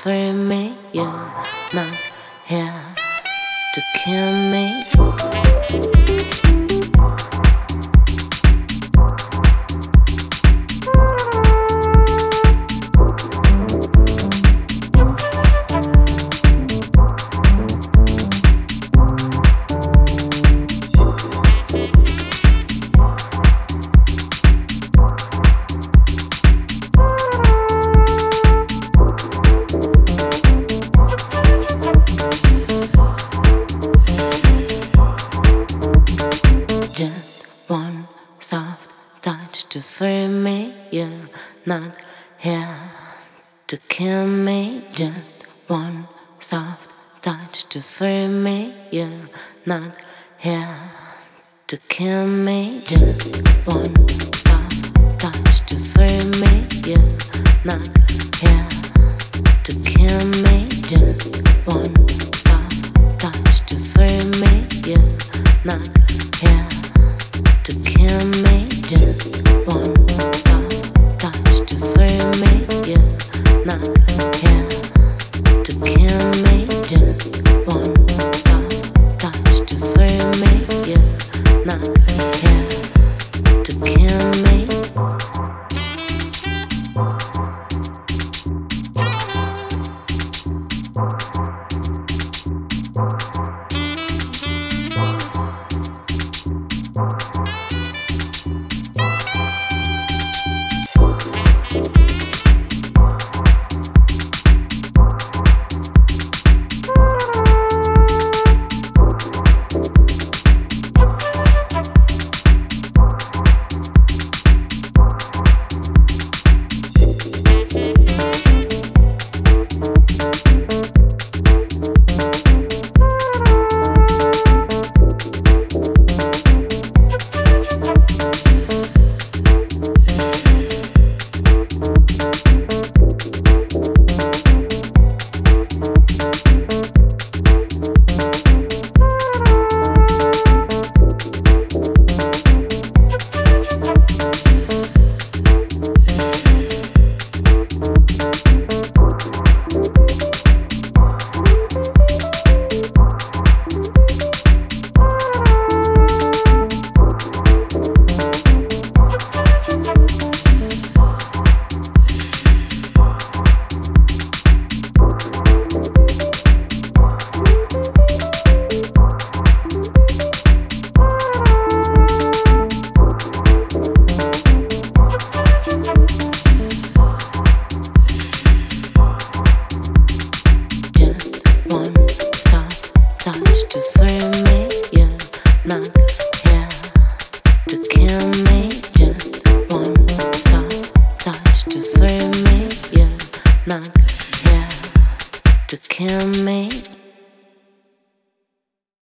free me. You're not here to kill me. Just one soft touch to free me. You're not here to kill me. Just one soft touch to free me. You're not here to kill me. Just one soft touch to free me. You're not here to kill me. Just one soft touch to free me. You're not here to kill me. Just one soft touch to free me. You're not here to kill me. Just one soft touch to free me. You're not here to kill me.